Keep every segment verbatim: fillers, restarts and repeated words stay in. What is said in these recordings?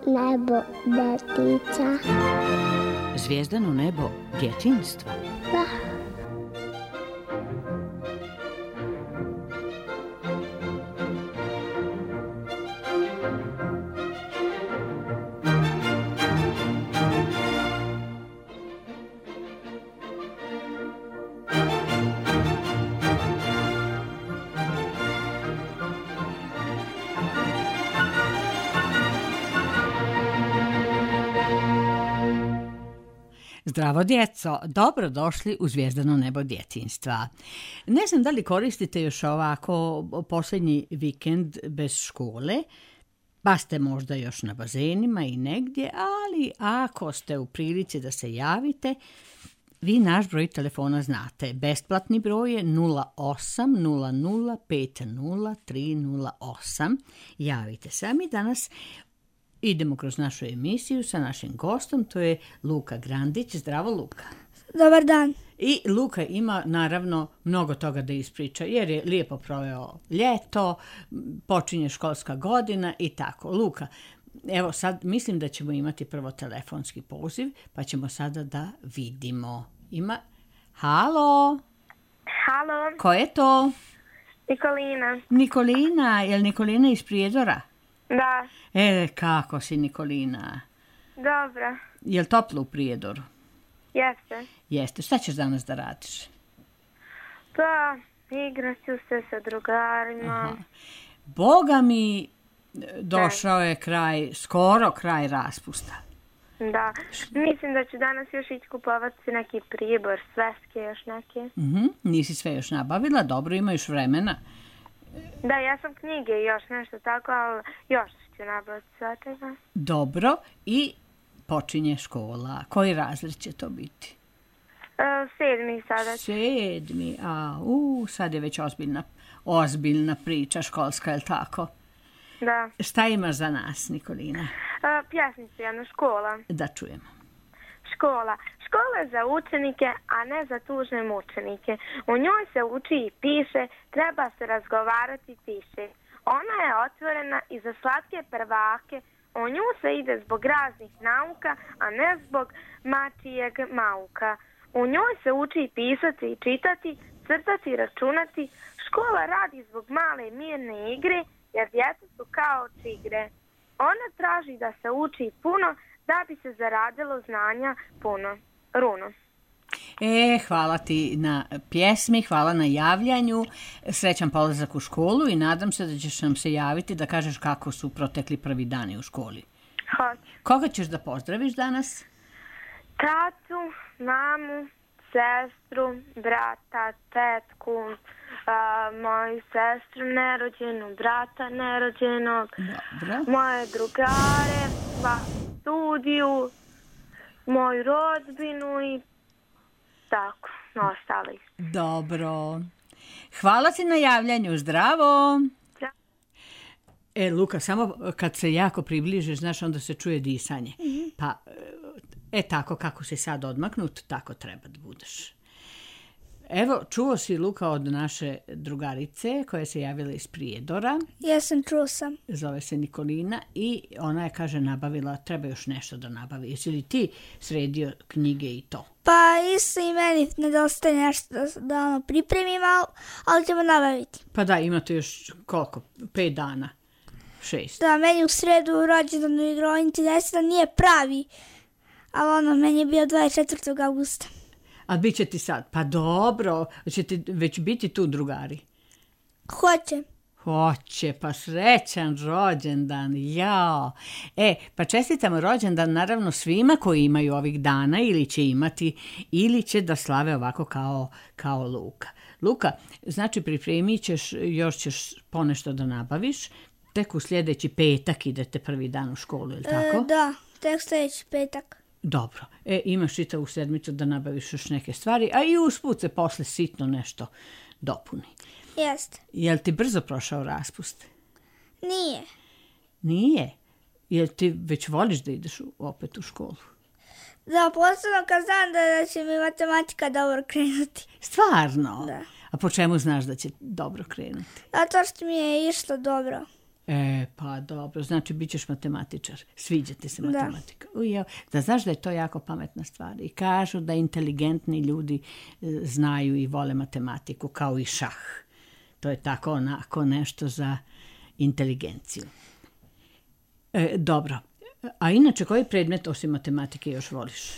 nebo detica. Zvijezdano nebo djetinjstva. Da. Zdravo djeco, dobro došli u Zvijezdano nebo djetinjstva. Ne znam da li koristite još ovako posljednji vikend bez škole, pa ste možda još na bazenima i negdje, ali ako ste u prilici da se javite, vi naš broj telefona znate. Besplatni broj je nula osam nula nula pet nula tri nula osam. Javite se, a mi danas idemo kroz našu emisiju sa našim gostom, to je Luka Grandić. Zdravo, Luka. Dobar dan. I Luka ima naravno mnogo toga da ispriča, jer je lijepo proveo ljeto, počinje školska godina i tako. Luka, evo sad mislim da ćemo imati prvo telefonski poziv, pa ćemo sada da vidimo. Ima... Halo? Halo? Ko je to? Nikolina. Nikolina, je li Nikolina iz Prijedora? Da. E, kako si, Nikolina? Dobro. Je li toplo u Prijedoru? Jeste. Jeste. Šta ćeš danas da radiš? Pa, igrat ću se sa drugarima. Aha. Boga mi, došao je kraj, skoro kraj raspusta. Da. Mislim da ću danas još ići kupovati neki pribor, sveske još neke. Mhm. Nisi sve još nabavila? Dobro, ima još vremena. Da, ja sam knjige i još nešto tako, ali još ću nabaviti sve toga. Dobro, i počinje škola. Koji razred će to biti? E, sedmi sada. Sedmi, a u, sad je već ozbiljna, ozbiljna priča školska, je li tako? Da. Šta imaš za nas, Nikolina? E, pjesnicu jednu, škola. Da čujemo. Škola. Škola je za učenike, a ne za tužne mučenike. U njoj se uči i piše, treba se razgovarati tiše. Ona je otvorena i za slatke prvake. U nju se ide zbog raznih nauka, a ne zbog mačijeg mauka. U njoj se uči i pisati i čitati, crtati i računati. Škola radi zbog male mirne igre, jer djeca su kao čigre. Ona traži da se uči puno, da bi se zaradilo znanja puno. Runo. E, hvala ti na pjesmi, hvala na javljanju, srećan polazak u školu i nadam se da ćeš nam se javiti da kažeš kako su protekli prvi dani u školi. Hoću. Koga ćeš da pozdraviš danas? Tatu, mamu, sestru, brata, tetku, a, moju sestru nerođenu, brata nerođenog, Dobro. moje drugare, va, studiju, moju rodbinu i tako, ostali. Dobro. Hvala ti na javljanju, zdravo. Zdravo. E, Luka, samo kad se jako približiš, znaš, onda se čuje disanje. Mm-hmm. Pa, e, tako kako si sad odmaknut, tako treba da budeš. Evo, čuo si, Luka, od naše drugarice koja se javila iz Prijedora. Jesam, čuo sam. Zove se Nikolina i ona je, kaže, nabavila, treba još nešto da nabavi. Jesi li ti sredio knjige i to? Pa isto i meni nedostaje nešto da, da ono pripremim, ali, ali ćemo nabaviti. Pa da, imate još koliko? Pet dana? Šest? Da, meni u sredu rođendan i roditelj deseta nije pravi, ali ono, meni je bio dvadeset četvrtog augusta. A bit će ti sad? Pa dobro, će ti već biti tu drugari? Hoće. Hoće, pa srećan rođendan, jao. E, pa čestitamo rođendan naravno svima koji imaju ovih dana ili će imati, ili će da slave ovako kao, kao Luka. Luka, znači pripremit ćeš, još ćeš ponešto da nabaviš, tek u sljedeći petak idete prvi dan u školu, je li tako? E, da, tek sljedeći petak. Dobro, e, imaš čitavu sedmicu da nabaviš još neke stvari, a i usput se posle sitno nešto dopuni. Jeste. Jel ti brzo prošao raspust? Nije. Nije? Jel ti već voliš da ideš opet u školu? Da, posebno kad znam da, da će mi matematika dobro krenuti. Stvarno? Da. A po čemu znaš da će dobro krenuti? Zato što mi je išlo dobro. E, pa dobro, znači bit ćeš matematičar. Sviđa ti se matematika. Da. Uj, da znaš da je to jako pametna stvar. I kažu da inteligentni ljudi e, znaju i vole matematiku, kao i šah. To je tako onako nešto za inteligenciju. E, dobro. A inače, koji predmet osim matematike još voliš?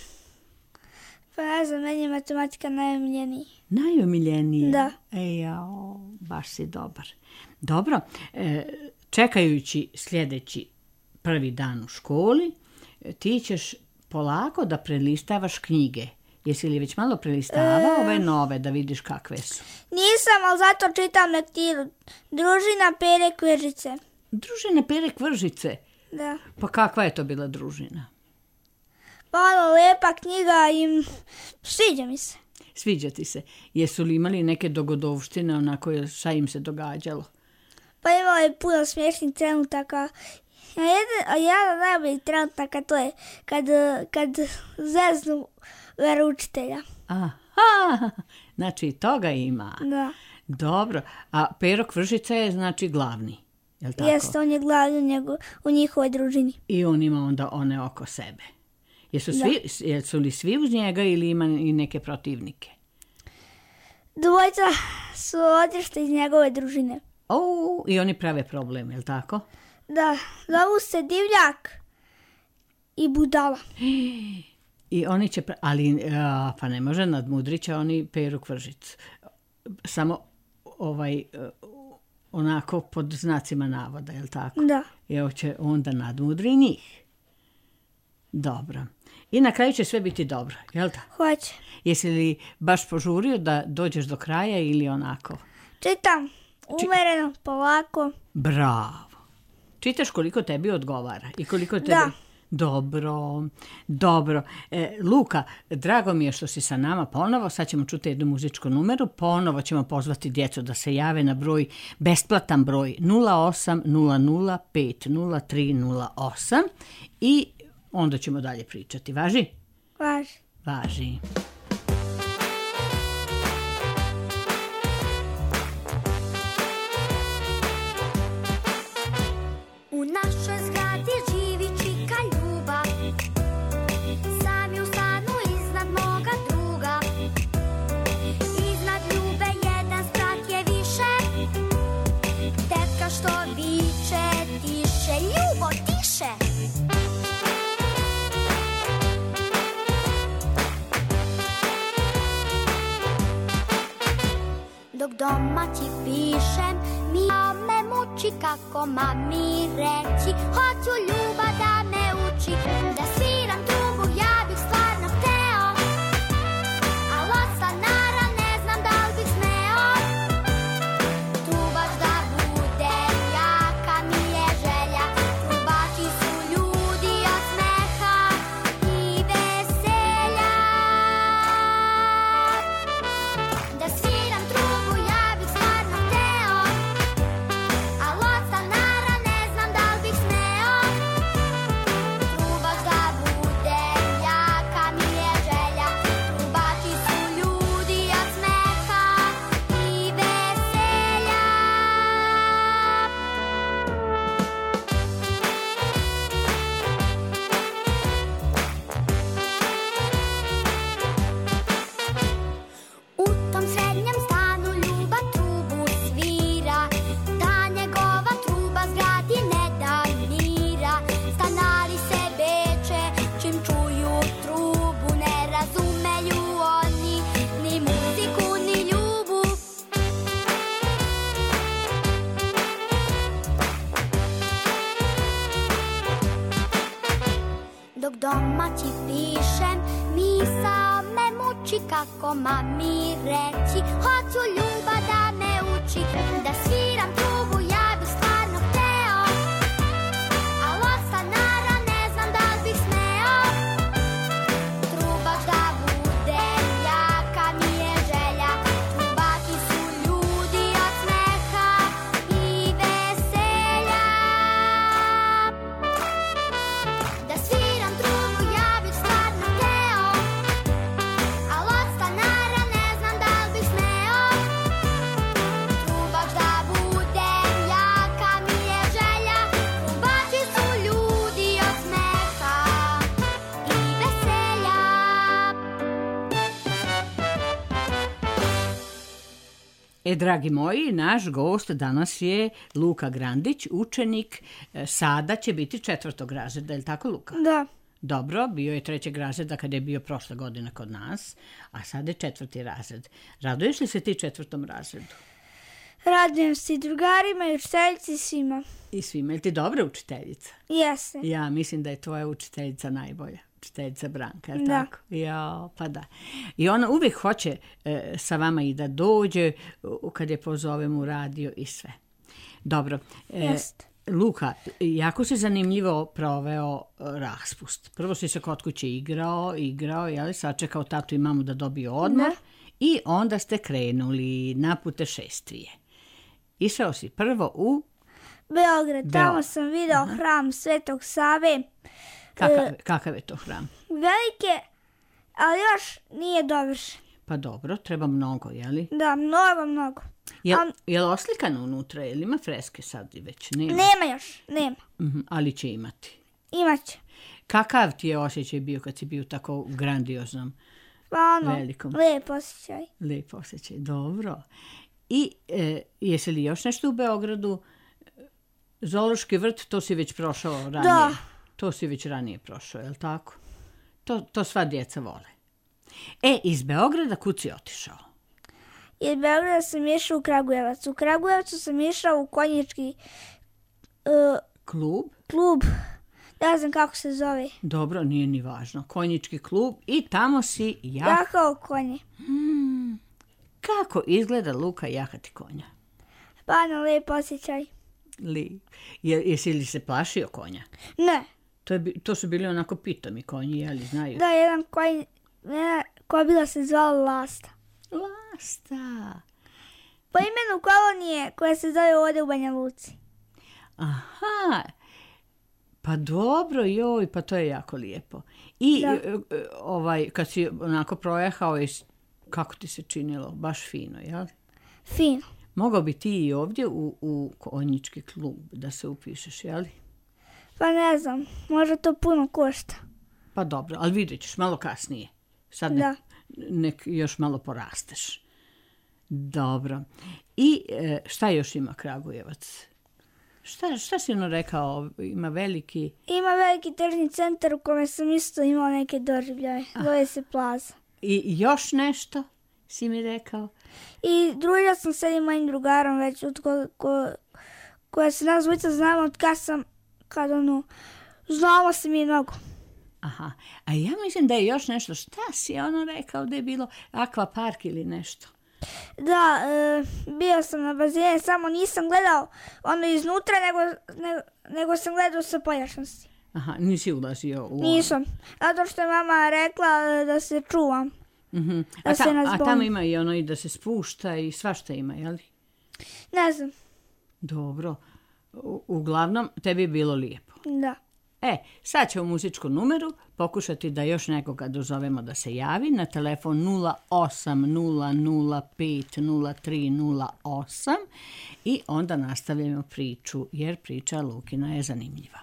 Pa ja za meni je matematika najomiljeniji. Najomiljeniji? Da. E, jao, baš si dobar. Dobro, e, čekajući sljedeći prvi dan u školi, ti ćeš polako da prelistavaš knjige. Jesi li već malo prelistavao e... ove nove da vidiš kakve su? Nisam, ali zato čitam lektiru. Družina Pere Kvržice. Družina Pere Kvržice? Da. Pa kakva je to bila družina? Pa ono, lepa knjiga i sviđa mi se. Sviđa ti se. Jesu li imali neke dogodovštine, onako šta im se događalo? Pa imalo je puno smiješnih trenutaka. A jedan, a jedan najboljih trenutaka to je kad, kad zeznu veroučitelja. Aha, znači toga ima. Da. Dobro, a Pero Kvržica je znači glavni, je li tako? Jeste, on je glavni u, njegu, u njihovoj družini. I on ima onda one oko sebe. Jesu, svi, jesu li svi uz njega ili ima i neke protivnike? Dvojica su otišli iz njegove družine. O, i oni prave problem, je li tako? Da, zovu se Divljak i Budala. I oni će, ali a, pa ne može nadmudrit će oni Peru Kvržicu. Samo ovaj, onako pod znacima navoda, je li tako? Da. I hoće onda nadmudri njih. Dobro. I na kraju će sve biti dobro, je li tako? Hoće. Jesi li baš požurio da dođeš do kraja ili onako? Čitam, umereno, polako. Bravo. Čitaš koliko tebi odgovara i koliko tebi... Da. Dobro, dobro. E, Luka, drago mi je što si sa nama ponovo. Sad ćemo čuti jednu muzičku numeru. Ponovo ćemo pozvati djecu da se jave na broj, besplatan broj nula osam nula nula pet nula tri nula osam i onda ćemo dalje pričati. Važi? Važi. Važi. U našoj zgradi živi čika Ljuba, sam je u stanu iznad moga druga. Iznad Ljube jedan sprat je više, tetka što viče tiše, Ljubo tiše. Dok domaći pišem, mi me muči kako mami reći. Hoću Ljuba da me uči, da sviram trubu, ja bih stvarno hteo. Al od stanara ne znam da li bih smeo. Trubač da budem, jaka mi je želja. Trubači su ljudi od smeha i veselja. Da sviram trubu, ja bih stvarno hteo. Al od stanara ne znam da li bih smeo. Trubač da budem, jaka mi je želja. Trubači su ljudi od smeha i veselja. U tom srednjem stanu Ljuba trubu svira, ta njegova truba zgradi ne da mira. Stanari se beče, čim čuju trubu, ne razumeju oni ni muziku ni Ljubu. Dok domaći pišem, misao me muči kako mami reći. Hoću Ljuba da me uči, da sviram trubu, ja bih stvarno hteo. Al od stanara ne znam da li bih smeo. Trubač da budem, jaka mi je želja. Trubači su ljudi od smeha i veselja. Da sviram trubu, ja bih stvarno hteo. Al od stanara ne znam da li bih smeo. Trubač da budem, E, dragi moji, naš gost danas je Luka Grandić, učenik, e, sada će biti četvrtog razreda, je li tako, Luka? Da. Dobro, bio je trećeg razreda kad je bio prošle godine kod nas, a sad je četvrti razred. Raduješ li se ti četvrtom razredu? Radujem se i drugarima i učiteljici i svima. I svima, je li ti dobra učiteljica? Jeste. Ja mislim da je tvoja učiteljica najbolja. Učiteljica Branka, je li Da. tako? Ja, pa da. I ona uvijek hoće e, sa vama i da dođe u- kad je pozovem u radio i sve. Dobro. e, Jest. Luka, jako si zanimljivo proveo e, raspust. Prvo si se kod kuće igrao, igrao, jeli, sačekao tatu i mamu da dobiju odmor Da. i onda ste krenuli na putešestvije. Išao si prvo u... Beograd, tamo Beograd. sam video hram Svetog Save. Kakav, kakav je to hram? Velike, ali još nije dovršen. Pa dobro, treba mnogo, jeli? Da, mnogo, mnogo. Jel, Am- jel oslikano unutra, jel ima freske sad i već? Nema. Nema još, nema. Mhm, ali će imati. Imaće. Kakav ti je osjećaj bio kad si bio tako grandioznom, Pa ono, velikom? lijep osjećaj. Lijep osjećaj, dobro. I e, jesi li još nešto u Beogradu? Zoološki vrt, to si već prošao ranije. Da. To si već ranije prošao, jel tako? To, to sva djeca vole. E, iz Beograda kud si otišao? Iz Beograda sam išao u Kragujevac. U Kragujevcu sam išao u konjički uh, Klub? klub. Ne znam kako se zove. Dobro, nije ni važno. Konjički klub i tamo si ja... Jahao konje. Kako izgleda, Luka, jahati konja? Pa ono, lijep osjećaj. Li, je, jesi li se plašio konja? Ne. To, je, bi- to su bili onako pitomi konji, jeli, znaju? Da, jedan konj, jedna kobila se zvala Lasta. Lasta. Po imenu kolonije koja se zove ovdje u Banja Luci. Aha. Pa dobro, joj, pa to je jako lijepo. I Da. e, e, ovaj, kad si onako projehao, jesi- kako ti se činilo? Baš fino, jel? Fino. Mogao bi ti i ovdje u, u konjički klub da se upišeš, jel? Pa ne znam, možda to puno košta. Pa dobro, ali vidjet ćeš malo kasnije. Sad nek, Da. nek još malo porasteš. Dobro. I e, šta još ima Kragujevac? Šta, šta si ono rekao? Ima veliki... Ima veliki tržni centar u kome sam isto imao neke doživljaje. Zove se Plaza. I još nešto si mi rekao? I družila sam se jednim mojim drugarom već od ko, ko, koja se nas dvojica znamo od kad sam, kad ono, znamo se mi mnogo. Aha. A ja mislim da je još nešto. Šta si ono rekao da je bilo? Akvapark ili nešto? Da, e, bio sam na bazenu, samo nisam gledao ono iznutra, nego, nego, nego sam gledao sa pojačnosti. Aha, nisi ulazio u... Nisam. Zato što je mama rekla e, da se čuvam. Mhm. Da A, se ta- nas a tamo bojim. ima i ono i da se spušta i svašta ima, jel? Ne znam. Dobro. U- uglavnom, tebi je bilo lijepo. Da. E, sad će u muzičku numeru pokušati da još nekoga dozovemo da se javi na telefon nula osam nula nula pet nula tri nula osam i onda nastavljamo priču, jer priča Lukina je zanimljiva.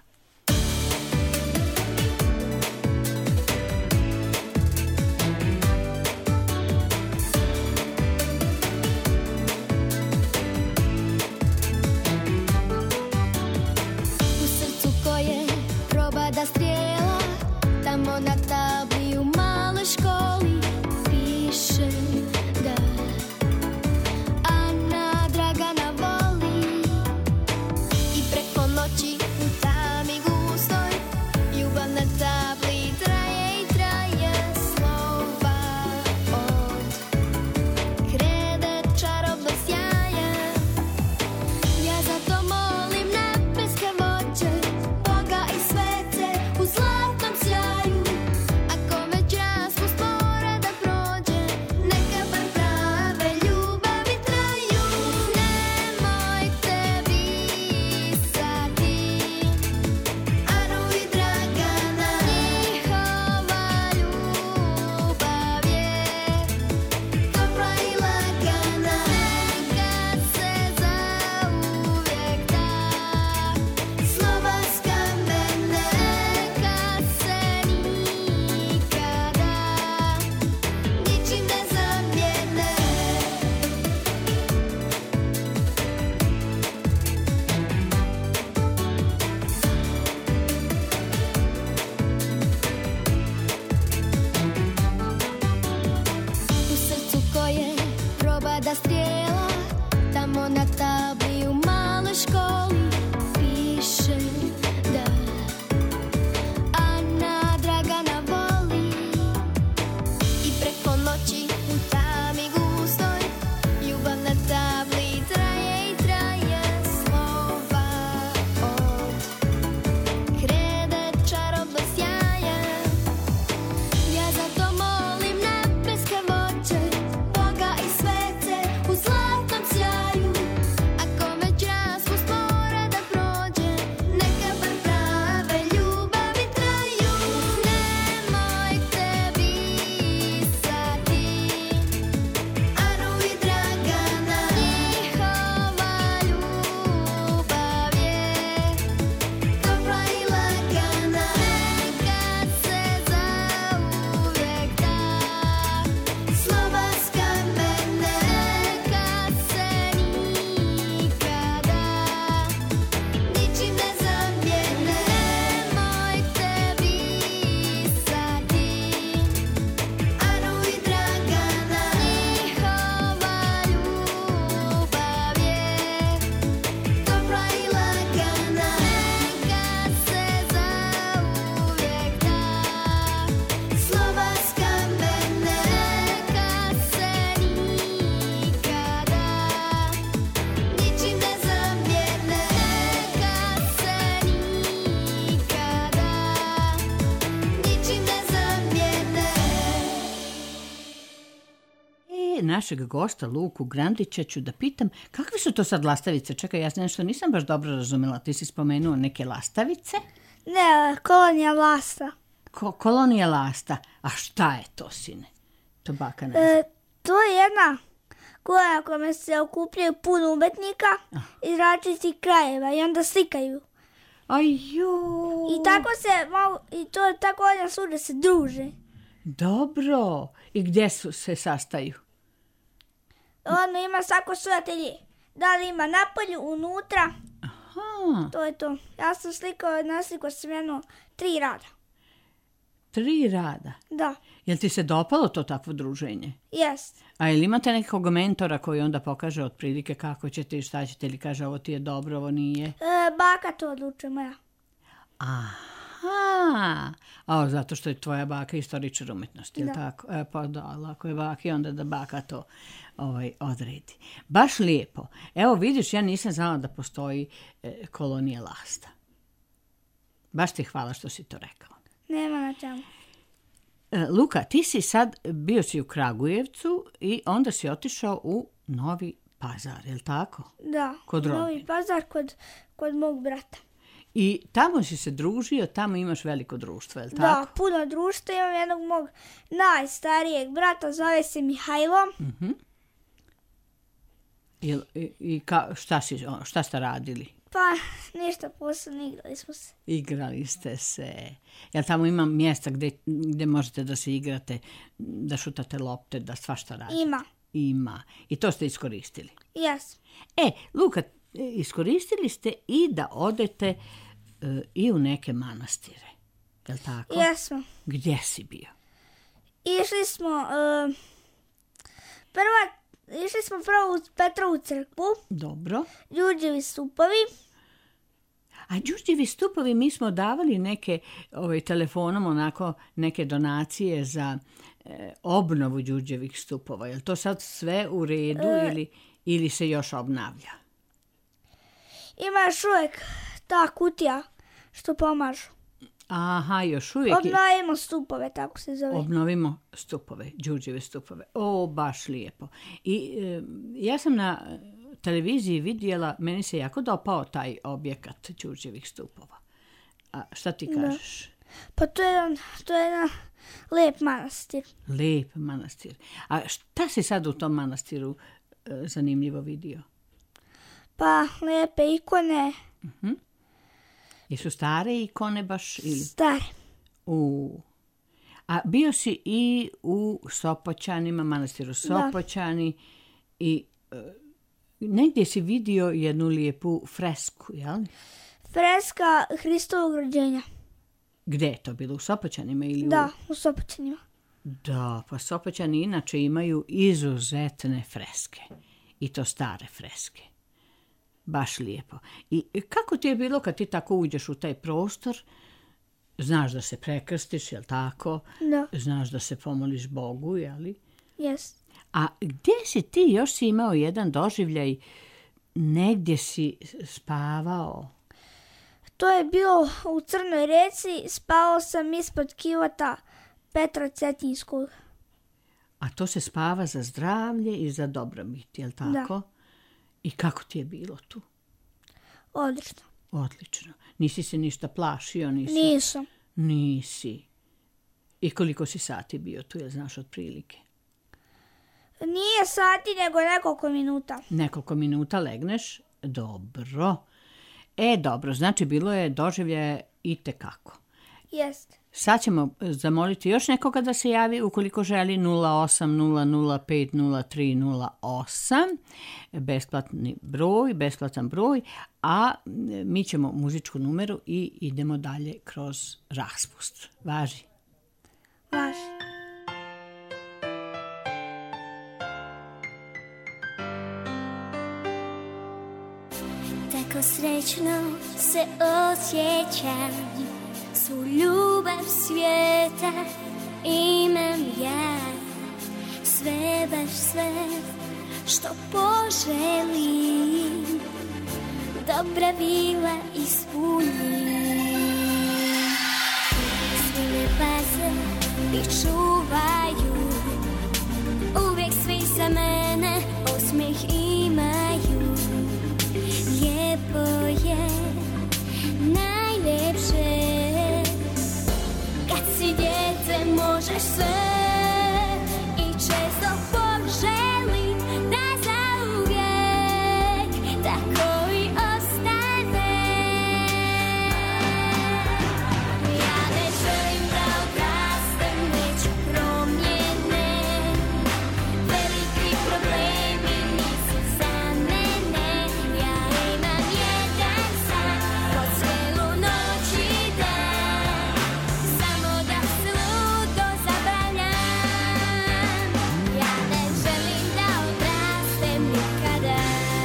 U srcu koje proba da strijela, tamo na tabli u maloj školi piše da Ana Dragana voli. I preko noći u tami da strijela, tamo na tabli u maloj školi piše da Ana Dragana voli. I preko noći u tami gustoj ljubav na tabli traje i traje, slova od krede čarobno sjaje. Ja zato molim nebeske voće, Boga i svece u zlatnom sjaju. Ako već raspust mora da prođe, neka bar prave ljubavi traju. Nemojte pisati Anu i Dragana, njihova ljubav je topla i lagana. Neka se zauvijek da slova s kamene, neka se nikada ničim ne zamijene. Nemojte pisati Anu i Dragana, njihova ljubav je topla i lagana. Neka se zauvijek da slova s kamene, neka se nikada ničim ne zamijene. Neka se nikada ničim ne zamijene. E, našeg gosta Luku Grandića ću da pitam kakve su to sad lastavice. Čekaj, ja nešto nisam baš dobro razumela. Ti si spomenuo neke lastavice? Ne, kolonija lasta. Ko, kolonija lasta. A šta je to, sine? To baka ne zna. E, to je jedna koja na kome se okupljaju puno umetnika iz različitih krajeva i onda slikaju. Aju. I tako se malo, i to je tako jedna svuda se druže. Dobro. I gdje su se sastaju? Ono ima svako svoj atelje. Da li ima napolju, unutra, Aha. to je to. Ja sam slikao, naslikao sam jedno tri rada. Tri rada. Da, Jel ti se dopalo to takvo druženje? jest. A jel imate nekog mentora koji onda pokaže otprilike kako ćete i šta ćete ili kaže ovo ti je dobro, ovo nije? E, baka to odlučuje moja. Aha. A zato što je tvoja baka istoričar umetnosti, jel Da. tako? E, pa da, ali ako je baka, onda da baka to ovaj, odredi. Baš lijepo. Evo vidiš, ja nisam znala da postoji e, kolonija lasta. Baš ti hvala što si to rekao. Nema na čemu. E, Luka, ti si sad, bio si u Kragujevcu i onda si otišao u Novi Pazar, jel tako? Da, Kod Novi rodbine. Pazar kod, kod mog brata. I tamo si se družio, tamo imaš veliko društvo, jel Da, tako? puno društva. Imam jednog mog najstarijeg brata, zove se Mihajlo. Jel, i, i ka, šta, si, ono, šta ste radili? Pa ništa posebno, igrali smo se. Igrali ste se. Jel tamo ima mjesta gdje, gdje možete da se igrate, da šutate lopte, da svašta radite? Ima, Ima. I to ste iskoristili. jes. E, Luka, iskoristili ste i da odete e, i u neke manastire. Jel tako? Jesmo. Gdje si bio? Išli smo, e, prva, išli smo prvo u Petrovu crkvu, Dobro. Đurđevi stupovi. A Đurđevi stupovi, mi smo davali neke ovaj, telefonom onako neke donacije za e, obnovu Đurđevih stupova. Je li to sad sve u redu ili, ili se još obnavlja? Ima još uvijek ta kutija što pomažu. Aha, još uvijek je. Obnovimo stupove, tako se zove. Obnovimo stupove, Đurđeve stupove. O, baš lijepo. I e, ja sam na televiziji vidjela, meni se jako dopao taj objekat Đurđevih stupova. A šta ti kažeš? Pa to je jedan, to je jedan lijep manastir. Lijep manastir. A šta si sad u tom manastiru e, zanimljivo vidio? Pa lijepe ikone, Jesu stare ikone baš ili? stare. U. A bio si i u Sopoćanima, manastiru Sopoćani i e, negdje si vidio jednu lijepu fresku, jel? Freska Hristovog rođenja. Gdje je to bilo? U Sopoćanima ili Da, u... u Sopoćanima. Da, pa Sopoćani inače imaju izuzetne freske. I to stare freske. Baš lijepo. I kako ti je bilo kad ti tako uđeš u taj prostor? Znaš da se prekrstiš, jel tako? Da. Znaš da se pomoliš Bogu, jeli? Jes. A gdje si ti? Još si imao jedan doživljaj, negdje si spavao. To je bilo u Crnoj Reci, spavao sam ispod kivota Petra Cetinskog. A to se spava za zdravlje i za dobrobit, jel tako? Da. I kako ti je bilo tu? Odlično. Odlično. Nisi se ništa plašio? Nisi? Nisam. Nisi. I koliko si sati bio tu, jel znaš otprilike? Nije sati, nego nekoliko minuta. Nekoliko minuta legneš? Dobro. E, dobro, znači bilo je doživlje itekako. Jest. Sad ćemo zamoliti još nekoga da se javi ukoliko želi nula osam nula nula pet nula tri nula osam, besplatni broj, besplatan broj, a mi ćemo muzičku numeru i idemo dalje kroz raspust. Važi. Važi. Tako srećno se osjećam, svu ljubav svijeta imam ja, sve baš sve što poželim, dobra vila ispunim. Svi me paze i čuvaju, uvijek svi za mene osmijeh imaju. Lijepo je, najljepše, kad si dijete možeš sve i često poželim da zauvijek tako i ostane. Ja ne želim da odrastem, neću promjene, veliki problemi nisu za mene. Ja imam jedan san, po cijelu noć i dan, samo da se ludo zabavljam. Ja ne želim da odrastem nikada.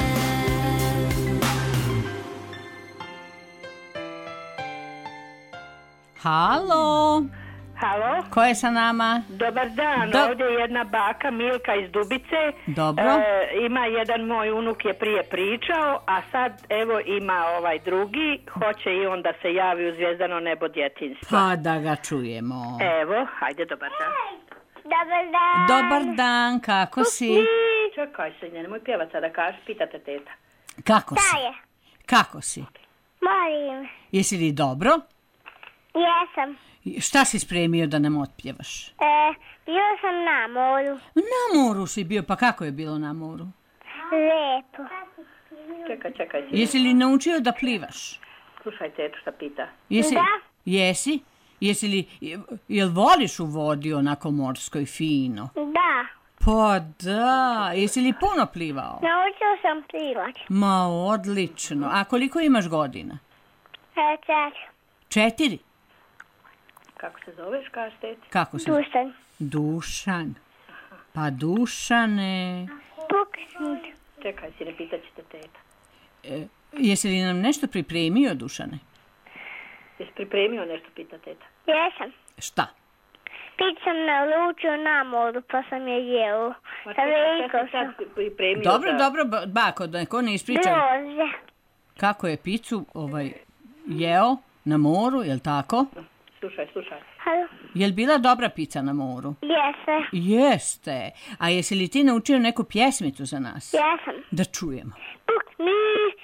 Halo, Halo, ko je sa nama? dobar dan, Do- ovdje je jedna baka Milka iz Dubice. Dobro. E, ima jedan moj unuk je prije pričao, a sad evo ima ovaj drugi, hoće i on da se javi u Zvijezdano nebo djetinjstva. Pa da ga čujemo. Evo, hajde, dobar dan. Dobar dan. Dobar dan, kako si? Čekaj se, nemoj pjevat sada, kaži, pitate teta. Kako si? Šta je? Kako si? Molim. Jesi li dobro? Jesam. Šta si spremio da nam otpjevaš? E, bio sam na moru. Na moru si bio, pa kako je bilo na moru? Lijepo. Čekaj, čekaj se. Jesi li naučio da plivaš? Slušaj tetu šta pita. Jesi, Da. Jesi? Jesi li, jel voliš u vodi onako morskoj fino? Da. Pa da, jesi li puno plivao? Naučio sam plivat. Ma odlično, a koliko imaš godina? E, čak. Četiri? Kako se zoveš, kaži teti? Kako se? Dušan. Dušan. Pa Dušane, Puknut. Čekaj si, ne pitat ćete teta. e, jesi li nam nešto pripremio, Dušane? Jesi pripremio nešto, pita teta? Jesam. Šta? Pit sam naučio na moru, pa sam je jeo. Ma Sa čekaj, veliko šta si sam. sad pripremio Dobro, za- dobro, ba- bako, da neko ne ispriča Groze. kako je picu ovaj, jeo na moru, jel tako? Slušaj, slušaj. Halo. Jel bila dobra pica na moru? Jese. Jeste. A jesi li ti naučio neku pjesmicu za nas? Jesam. Da čujemo. Pukni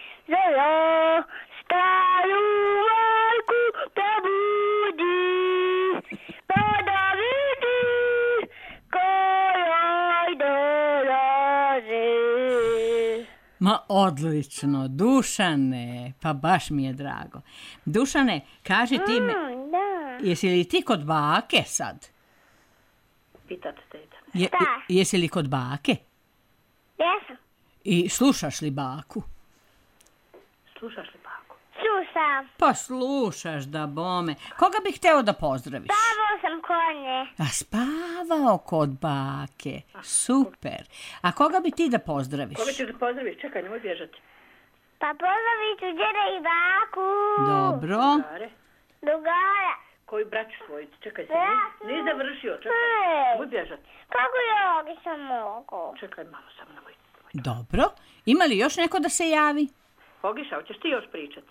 zelo, staru majku probudi, pa da vidi ko joj dolazi. Ma odlično, Dušane, pa baš mi je drago. Dušane, kaži ti me, Mm, da. jesi li ti kod bake sad? Pitate teta. Je, Šta? jesi li kod bake? Jesam. I slušaš li baku? Slušaš li baku? Slušam. sam. Pa slušaš da bome. Koga bih hteo da pozdraviš? Spavao sam konje. A spavao kod bake. Super. A koga bi ti da pozdraviš? Koga ćeš da pozdraviš? Čekaj, nemoj bježati. Pa pozdravit ću djeda i baku. Dobro. Drugare. Drugara. Koji braću svoji? Čekaj se. Ja Nisi završio, čekaj. Ej. Nemoj bježati. Kako ja sam mogu? Čekaj malo, samo nemoj. Dobro. Ima li još neko da se javi? Ogiša, hoćeš ti još pričati?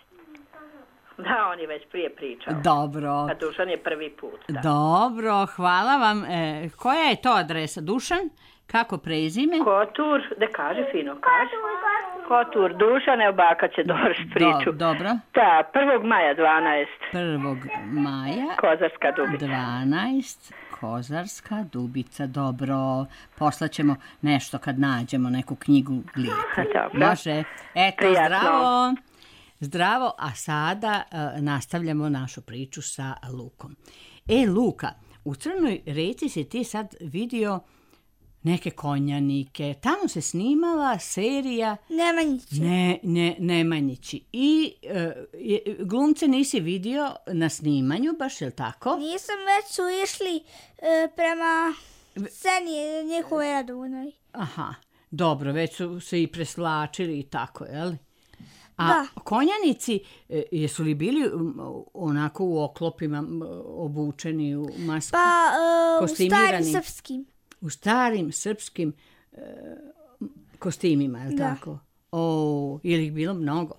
Da, on je već prije pričao. Dobro. A Dušan je prvi put. Da. Dobro, hvala vam. E, koja je to adresa? Dušan? Kako prezime? Kotur, da kaže fino, kaže. Kotur, Dušan, evo baka će dovršiti priču. Do, dobro. Da, prvog maja dvanaest. prvog maja. Kozarska Dubica. dvanaest. Kozarska Dubica. Dobro. Poslaćemo nešto kad nađemo neku knjigu lijepu. Dobro. Može. Eto, Prijatno. zdravo. Zdravo, a sada uh, nastavljamo našu priču sa Lukom. E, Luka, u Crnoj Reci si ti sad vidio neke konjanike. Tamo se snimala serija Nemanjići. ne, ne, Nemanjići. I e, je- glumce nisi vidio na snimanju, baš, je li tako? Nisam, već su išli e, prema sceni njihove Radovnoj. Aha, dobro, već su se i preslačili i tako, je li? A Da. konjanici, e, jesu li bili m, onako u oklopima m, obučeni u masku? Pa e, u Kostimirani. starim srpskim. U starim srpskim e, kostimima, je li Da. tako? O, je li ih bilo mnogo?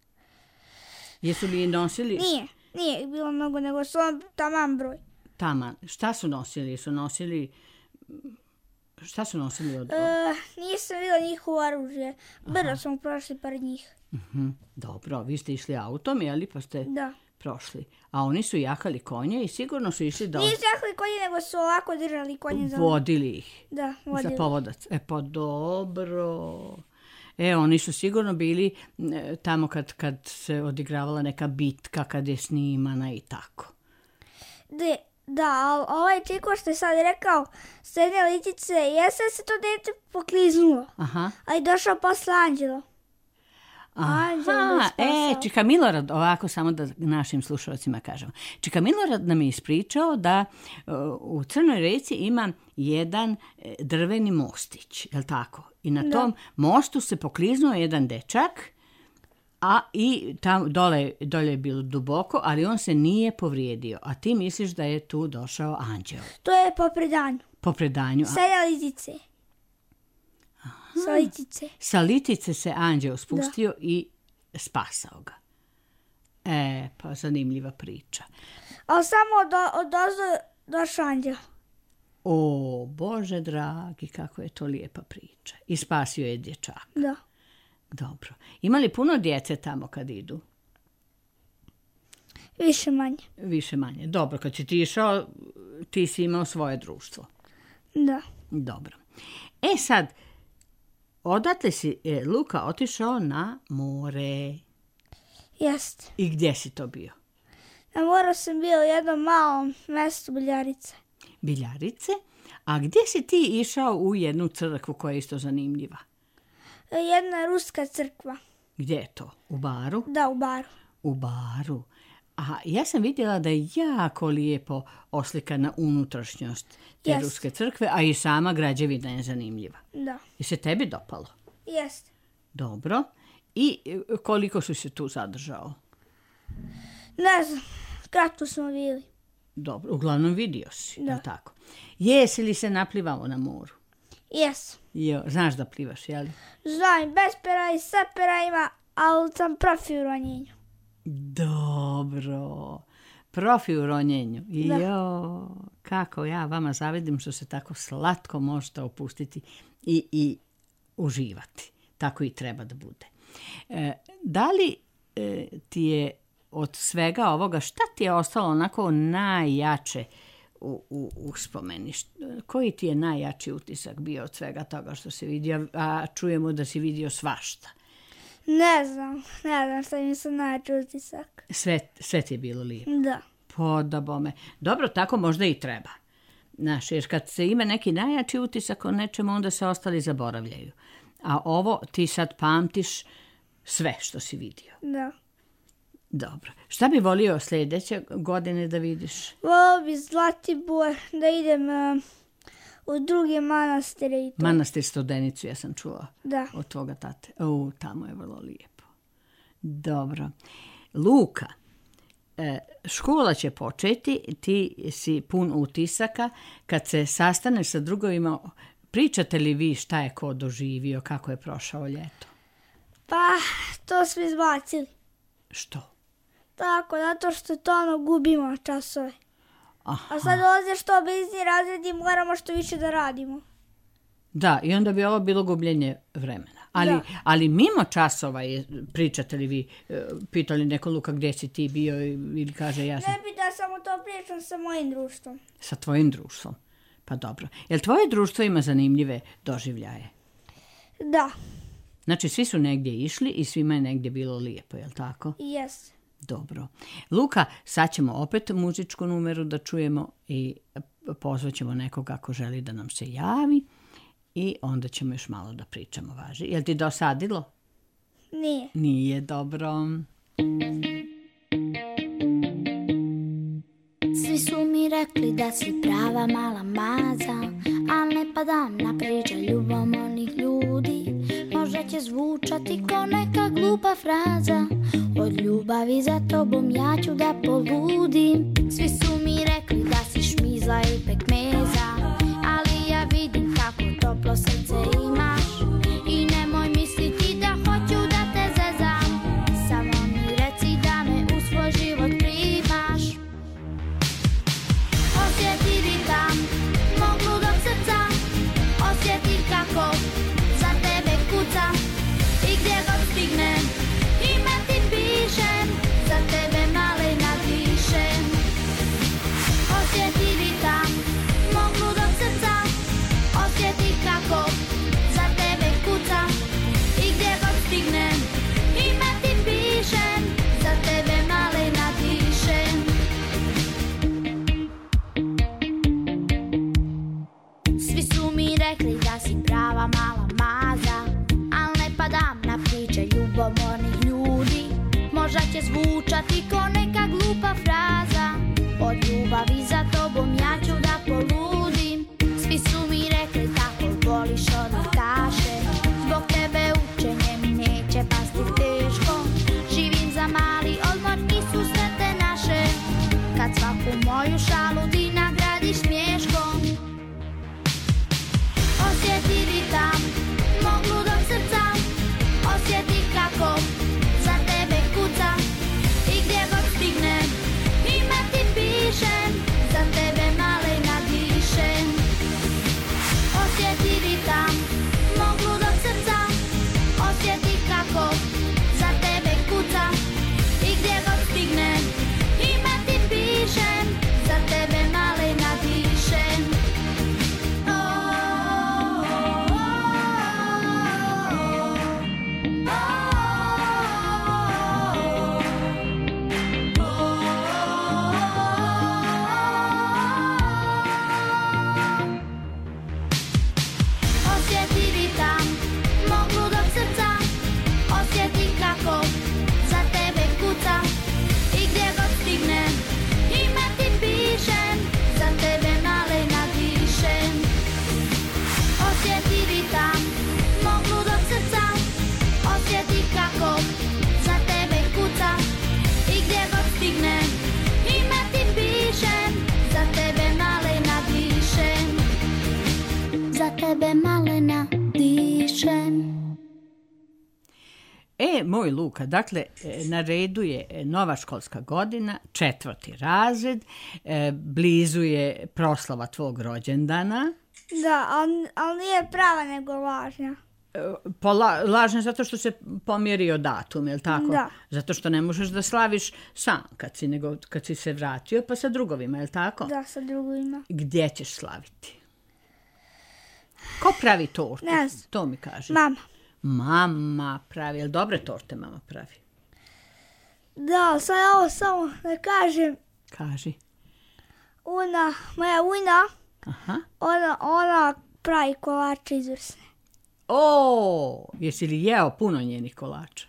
Jesu li nosili Nije, nije ih bilo mnogo, nego su on taman broj. taman? Šta su nosili? Su nosili... Šta su nosili od... E, nisam vidjela njihovo oružje. Brzo smo prošli pored njih. Mhm, dobro, vi ste išli autom, jeli, pa ste Da. prošli. A oni su jahali konje i sigurno su išli do... Nisu jahali konje, nego su ovako držali konje za... Vodili ih. Da, Za vodili. povodac. E pa dobro. E, oni su sigurno bili e, tamo kad, kad se odigravala neka bitka, kad je snimana i tako. De, da, ali ovaj čiko što je sad rekao, srednje litice, jeste se to dete pokliznulo. Aha. A i došao posle Anđelo. Anđelo Aha, ga e, spasao. Čika Milorad, ovako samo da našim slušalcima kažemo. Čika Milorad nam je ispričao da e, u Crnoj Reci ima jedan e, drveni mostić, je li tako? I na tom mostu se pokliznuo jedan dečak, a i tam dole, dole je bilo duboko, ali on se nije povrijedio. A ti misliš da je tu došao anđeo To je po predanju. po predanju. A Srednje litice. Sa litice. sa litice se anđeo spustio i spasao ga. E, pa zanimljiva priča. Ali samo od, od ozdo došao Anđelo. O, Bože dragi, kako je to lijepa priča. I spasio je dječaka. Da. Dobro. Ima li puno djece tamo kad idu? Više manje. Više manje. Dobro, kad si ti išao, ti si imao svoje društvo. Da. Dobro. E sad, odatle si, e, Luka, otišao na more. Jeste. I gdje si to bio? Na moru sam bio u jednom malom mjestu Biljarice. Biljarice. A gdje si ti išao u jednu crkvu koja je isto zanimljiva? Jedna ruska crkva. Gdje je to? U Baru? Da, u Baru. U Baru. A ja sam vidjela da je jako lijepo oslikana unutrašnjost te Jest. ruske crkve, a i sama građevina je zanimljiva. Da. I se tebi dopalo? Jeste. Dobro. I e, koliko su se tu zadržao? Ne znam, kratko smo bili. Dobro, uglavnom vidio si, Da. jel tako? Jesi li se naplivao na moru? Jes. Jo, znaš da plivaš, jel? Znam, bez pera i sa pera ima, ali sam profi u ronjenju. Dobro. Profi u ronjenju. Da. Jo, kako ja vama zavidim što se tako slatko možete opustiti i, i uživati. Tako i treba da bude. E, da li e, ti je od svega ovoga, šta ti je ostalo onako najjače u, u, u spomeni? Št- Koji ti je najjači utisak bio od svega toga što si vidio, a čujemo da si vidio svašta? Ne znam, ne znam šta mi se najjači utisak. Sve, sve ti je bilo lijepo. Da. Po da bome. Dobro, tako možda i treba. Znaš, jer kad se ima neki najjači utisak o nečemu, onda se ostali zaboravljaju. A ovo ti sad pamtiš sve što si vidio. Da. Dobro. Šta bi volio sljedeće godine da vidiš? Volio bi Zlatibor, da idem uh, u druge manastire i to. Manastir Studenicu, ja sam čula. Da. Od tvoga tate. U, tamo je vrlo lijepo. Dobro. Luka, e, škola će početi, ti si pun utisaka. Kad se sastaneš sa drugovima, pričate li vi šta je ko doživio, kako je prošao ljeto? Pa, to smo izbacili. Što? Tako, zato što to ono gubimo časove. Aha. A sad dolaze što blizni razredi, moramo što više da radimo. Da, i onda bi ovo bilo gubljenje vremena. Ali, Da. ali mimo časova je, pričate li vi, e, pitali neko Luka gdje si ti bio ili kaže ja sam Ne bi da samo to pričam sa mojim društvom. sa tvojim društvom. Pa dobro. Jel tvoje društvo ima zanimljive doživljaje? Da, Znači svi su negdje išli i svima je negdje bilo lijepo, jel tako? jes. Dobro. Luka, sad ćemo opet muzičku numeru da čujemo i pozvat ćemo nekoga ako želi da nam se javi i onda ćemo još malo da pričamo, važi. Jel ti dosadilo? Nije. Nije, dobro. Svi su mi rekli da si prava mala maza, al ne padam na priče ljubomornih ljudi. Možda će zvučati ko neka glupa fraza, od ljubavi za tobom ja ću da poludim. Svi su mi rekli da si šmizla i pekmeza, ali ja vidim kako toplo srce imaš. I nemoj misliti da hoću da te zezam, samo mi reci da me u svoj život primaš. Osjeti ritam mog ludog srca, osjeti kako za tebe kucam. I gdje god stignem, ime ti pišem, za tebe malena dišem. Osjeti ritam mog ludog srca, osjeti kako za tebe kucam. I gdje god stignem, ime ti pišem, za tebe malena dišem. Svi su mi rekli da si prava mala maza, al ne padam na priče ljubomornih ljudi. Možda će zvučati ko neka glupa fraza, od ljubavi za tobom ja ću da poludim. Svi su mi rekli tako voliš od taše, zbog tebe učenje mi neće pasti teško. Živim za mali odmor i susrete naše, kad svaku moju šalu ti nagradiš smješkom. Osjeti ritam mog ludog srca, osjeti kako za tebe kucam. I gdje god stignem, ime ti pišem, za tebe malena dišem. Osjeti ritam mog ludog srca, osjeti kako za tebe kucam. I gdje god stignem, ime ti pišem, za tebe malena dišem. Osjeti ritam mog ludog srca, osjeti kako za tebe kucam. I gdje god stignem, ime ti pišem, za tebe malena dišem. Osjeti ritam mog ludog srca, osjeti kako za tebe kucam. I gdje god stignem, ime ti pišem, za tebe malena dišem. Za tebe malena dišem. E, moj Luka, dakle, e, na redu je e, nova školska godina, četvrti razred, e, blizu je proslava tvog rođendana. Da, ali al nije prava nego lažna. E, pola, lažno zato što se pomjerio datum, je li tako? Da. Zato što ne možeš da slaviš sam kad si, nego kad si se vratio, pa sa drugovima, je li tako? Da, sa drugima. Gdje ćeš slaviti? Ko pravi tortu? Ne znam. To mi kaže. Mama. Mama pravi, jel dobre torte mama pravi? Da, sad ovo samo da kažem, Kaži. una, moja ujna, Aha. ona, ona pravi kolače izvrsne. O, jesi li jeo puno njenih kolača?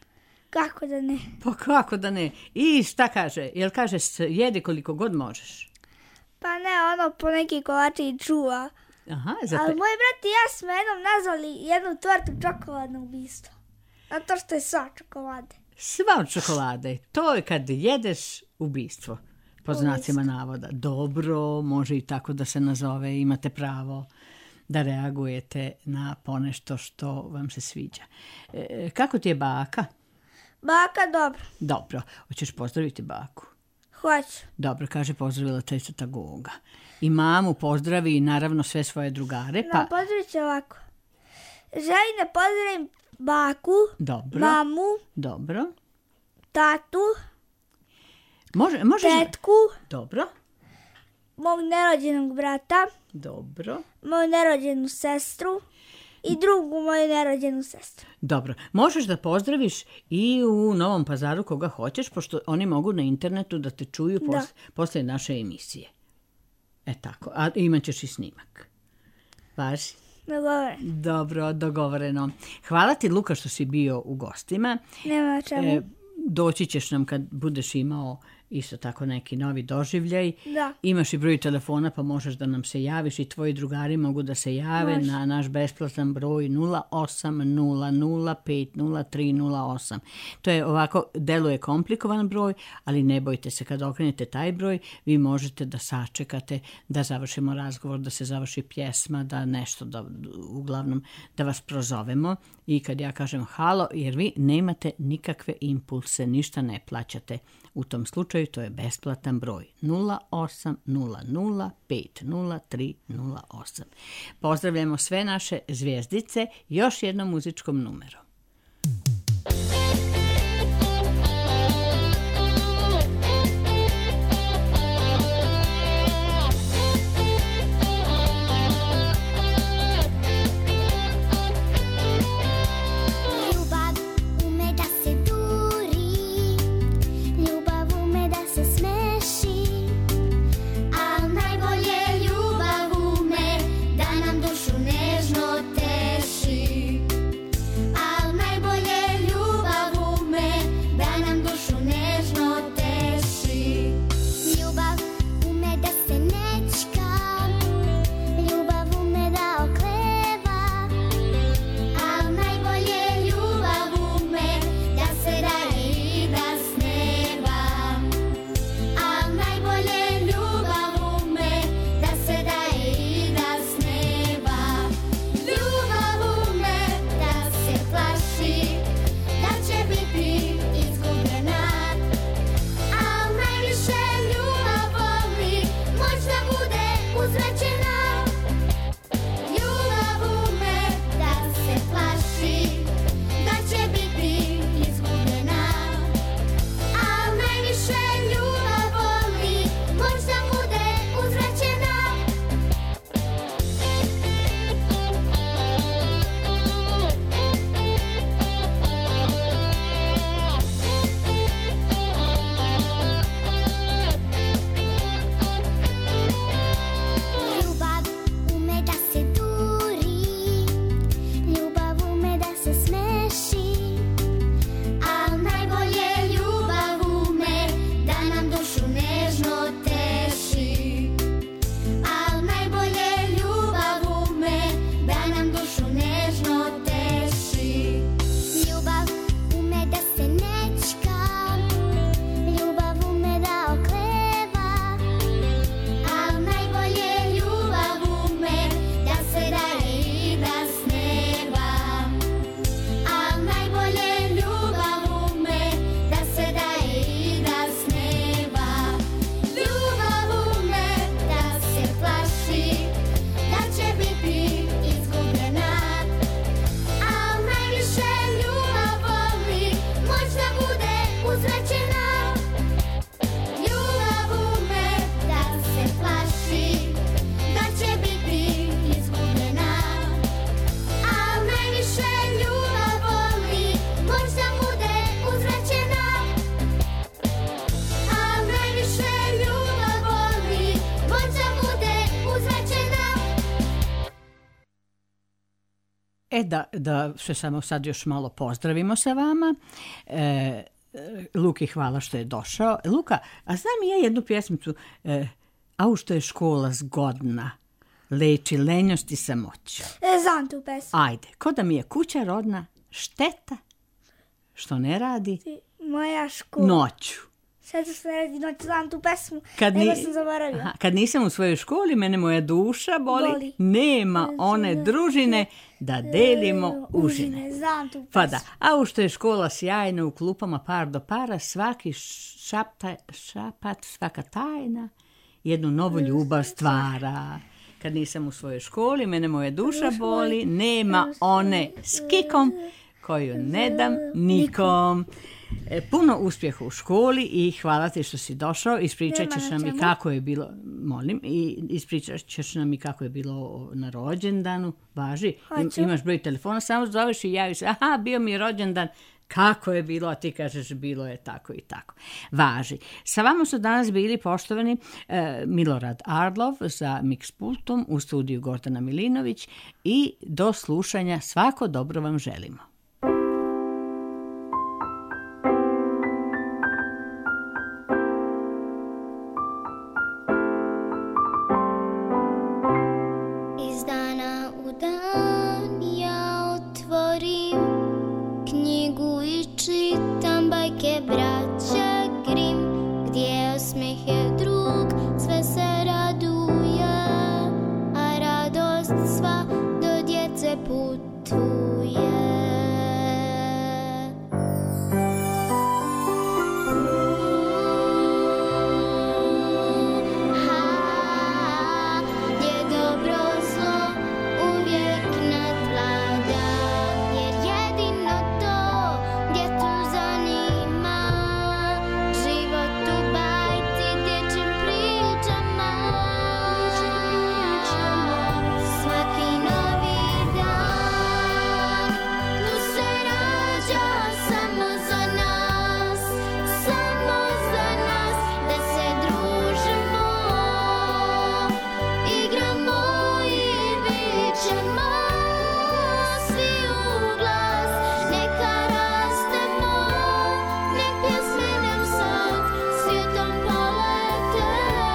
Kako da ne? Pa kako da ne? I šta kaže? Jel kaže s- jedi koliko god možeš? Pa ne, ono po neki kolači i čuva. Aha, zato... Ali moj brat i ja smo jednom nazvali jednu tortu čokoladno ubistvo. Zato što je sva čokolade. Sva od čokolade. To je kad jedeš ubistvo. Po znacima navoda. Dobro, može i tako da se nazove. Imate pravo da reagujete na ponešto što vam se sviđa. E, kako ti je baka? Baka, dobro. Dobro. Hoćeš pozdraviti baku? Hoću. Dobro, kaže pozdravila te teta Goga. I mamu pozdravi i naravno sve svoje drugare. No, Pa, pozdravit ću ovako. Želim da pozdravim baku, dobro, mamu, dobro. tatu, Može, možeš... tetku, Dobro, mog nerođenog brata, dobro. moju nerođenu sestru i drugu moju nerođenu sestru. Dobro, možeš da pozdraviš i u Novom Pazaru koga hoćeš, pošto oni mogu na internetu da te čuju pos, Da. posle naše emisije. E tako, a imat ćeš i snimak. Važi? Dogovore. Dobro, dogovoreno. Hvala ti, Luka, što si bio u gostima. Nema na čemu. E, doći ćeš nam kad budeš imao isto tako neki novi doživljaj. Da. Imaš i broj telefona pa možeš da nam se javiš i tvoji drugari mogu da se jave Može. na naš besplatan broj nula osam nula nula pet nula tri nula osam. To je ovako, deluje komplikovan broj, ali ne bojte se, kad okrenete taj broj, vi možete da sačekate da završimo razgovor, da se završi pjesma, da nešto, da, uglavnom da vas prozovemo i kad ja kažem halo, jer vi nemate nikakve impulse, ništa ne plaćate. U tom slučaju to je besplatan broj nula osam nula nula pet nula tri nula osam. Pozdravljamo sve naše zvijezdice još jednom muzičkom numerom. Ljubav ume da se duri, ljubav ume da se smeši, a najbolje ljubav ume da nam dušu nežno teši. A E da, da se samo sad još malo pozdravimo sa vama. E, Luki, hvala što je došao. Luka, a znam i ja jednu pjesmicu, e, au što je škola zgodna, leči lenjost i samoću. E, znam tu pesmu. Ajde, ko da mi je kuća rodna, šteta što ne radi Moja škola. noću. Sve to se ne radi noć, znam tu pesmu, Kad nego ni- sam zaboravila. Aha, kad nisam u svojoj školi, mene moja duša boli, Boli. nema one družine da delimo užine. Znam tu pesmu. Pa da, a u što je škola sjajna, u klupama par do para, svaki šapta, šapat, svaka tajna, jednu novu ljubav stvara. Kad nisam u svojoj školi, mene moja duša boli, nema one s kikom koju ne dam nikom. E, Puno uspjeha u školi i hvala ti što si došao. Ispričat Nema ćeš na nam i čemu. kako je bilo, molim, i ispričat ćeš nam i kako je bilo na rođendanu. Važi, Im- Hoću. imaš broj telefona, samo zoveš i javiš se, aha, bio mi je rođendan, kako je bilo, a ti kažeš bilo je tako i tako. Važi. Sa vama su danas bili poštovani e, Milorad Arlov za Mix pultom, u studiju Gordana Milinović i do slušanja, svako dobro vam želimo. Iz dana u dan ja otvorim knjigu i čitam bajke braća Grim, gdje osmeh je drug, sve se raduje, a radost sva do djece putuje. Ha, gdje dobro zlo uvijek nadvlada, jer jedino to djecu zanima, život u bajci dječjim pričama. Svaki novi dan tu se rađa samo za nas, samo za nas, da se družimo, igramo i vičemo svi u glas. Neka rastemo, nek pjesme nam sad svijetom polete,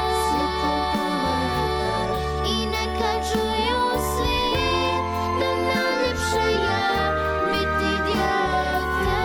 i neka čuju svi da najljepše je biti dijete.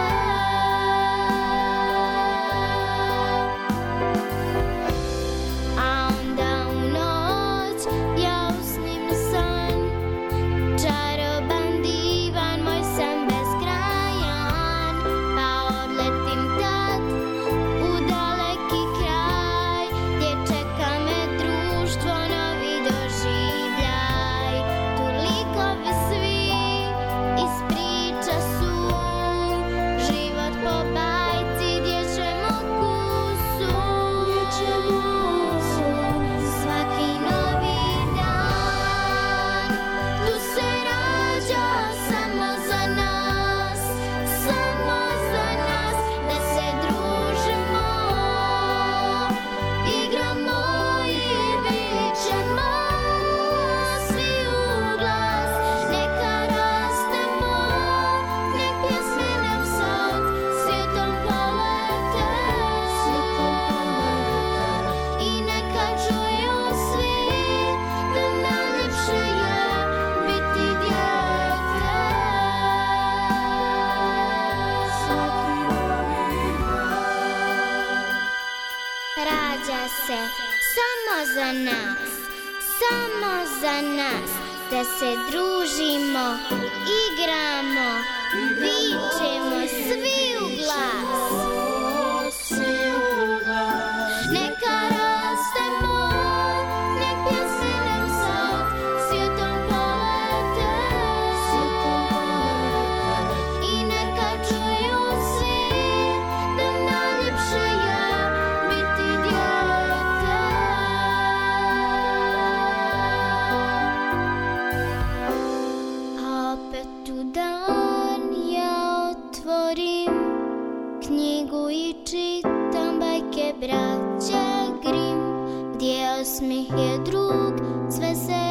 A onda u noć ja usnim san, čaroban divan, moj san beskrajan, pa odletim tad u daleki kraj, gdje čeka me društvo, novi doživljaj. Tu likovi svi iz priča su, život po bajci, dječjem okusu. Svaki novi dan tu se rađa samo za nas, samo za nas, da se družimo, igramo i vičemo svi u glas. Neka rastemo, nek pjesme nam sad svijetom polete, i neka čuju svi da najljepše je biti dijete. Rađa se samo za nas, samo za nas, da se družimo, igramo, vičemo svi u glas. Neka rastemo, nek pjesme nam sad svijetom polete, i neka čuju svi da najljepše je biti dijete. A opet u dan ja otvorim knjigu i čitam bajke braća Grim, gdje osmeh je drug, sve se